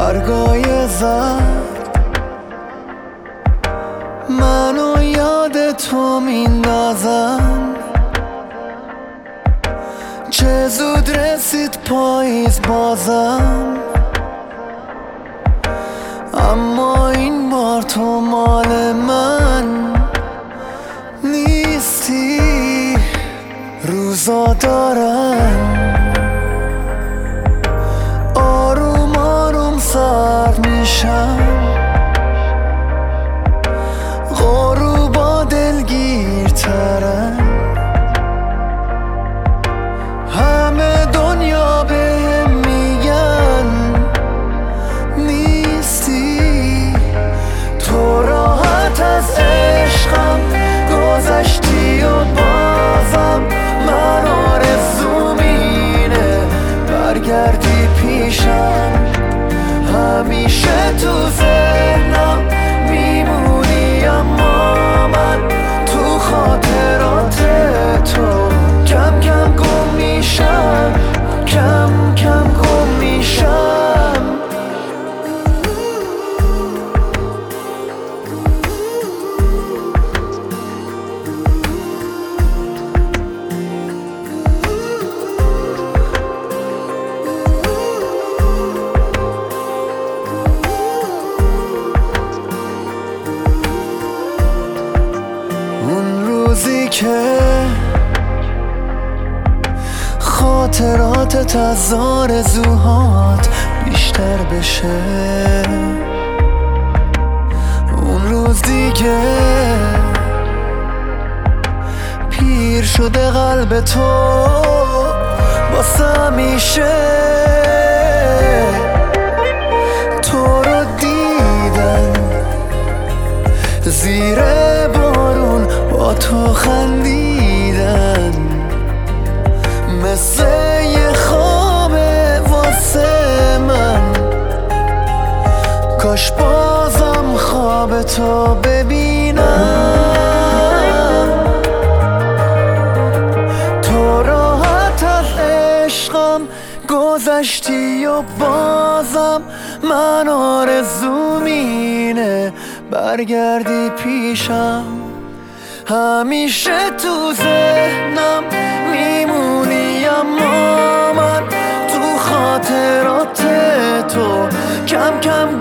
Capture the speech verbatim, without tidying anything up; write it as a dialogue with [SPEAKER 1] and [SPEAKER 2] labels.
[SPEAKER 1] برگای زرد منو یاد تو میندازن. چه زود رسید پاییز بازم، اما این بار تو مال من نیستی. روزا دارن آروم آروم سرد میشن، غروبا دلگیرترن. همه دنیا بهم میگن نیستی. تو راحت از عشقم گذشتی و بازم من آرزوم اینه برگردی پیشم. همیشه تو ذهنم میمونی، اما من تو خاطرات تو کم کم گم میشم، کم کم گم میشم. اون روزی که خاطراتت از آرزوهات بیشتر بشه، اون روز دیگه پیر شده قلب تو واسه همیشه. تو رو دیدن زیر بارون با تو خندیدن، مثل یه خوابه واسه من. کاش بازم خواب تو ببینم. تو راحت از عشقم گذشتی و بازم من آرزوم اینه برگردی پیشم. همیشه تو ذهنم میمونی، اما من تو خاطرات تو کم کم